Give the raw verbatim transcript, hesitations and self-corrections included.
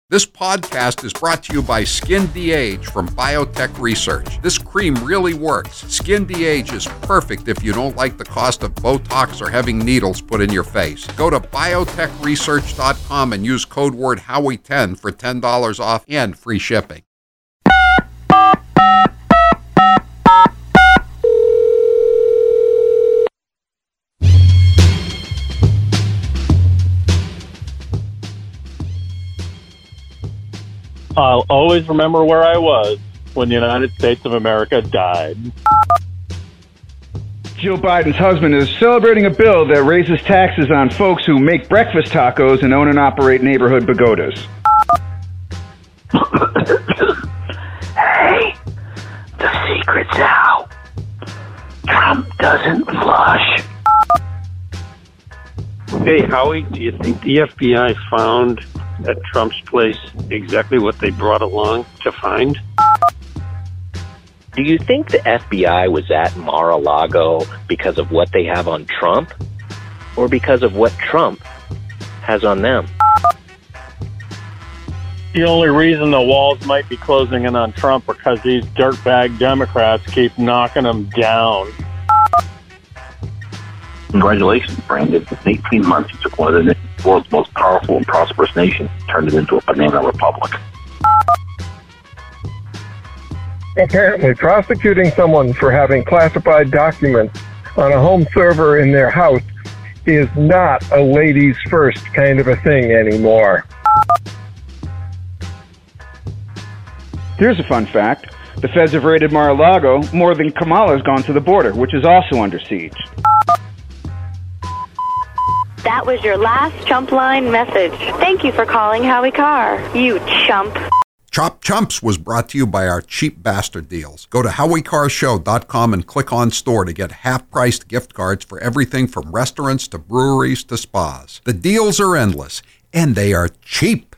This podcast is brought to you by Skin De-Age from Biotech Research. This cream really works. Skin De-Age is perfect if you don't like the cost of Botox or having needles put in your face. Go to biotech research dot com and use code word Howie ten for ten dollars off and free shipping. I'll always remember where I was when the United States of America died. Jill Biden's husband is celebrating a bill that raises taxes on folks who make breakfast tacos and own and operate neighborhood pagodas. Hey, the secret's out. Trump doesn't flush. Hey, Howie, do you think the F B I found at Trump's place exactly what they brought along to find? Do you think the F B I was at Mar-a-Lago because of what they have on Trump, or because of what Trump has on them? The only reason the walls might be closing in on Trump are because these dirtbag Democrats keep knocking them down. Congratulations, Brandon. In eighteen months, you took one of the world's most powerful and prosperous nations, turned it into a banana republic. Apparently, prosecuting someone for having classified documents on a home server in their house is not a ladies' first kind of a thing anymore. Here's a fun fact. The feds have raided Mar-a-Lago more than Kamala's gone to the border, which is also under siege. That was your last Chump Line message. Thank you for calling Howie Carr, you chump. Chop Chumps was brought to you by our cheap bastard deals. Go to howie carr show dot com and click on store to get half-priced gift cards for everything from restaurants to breweries to spas. The deals are endless, and they are cheap.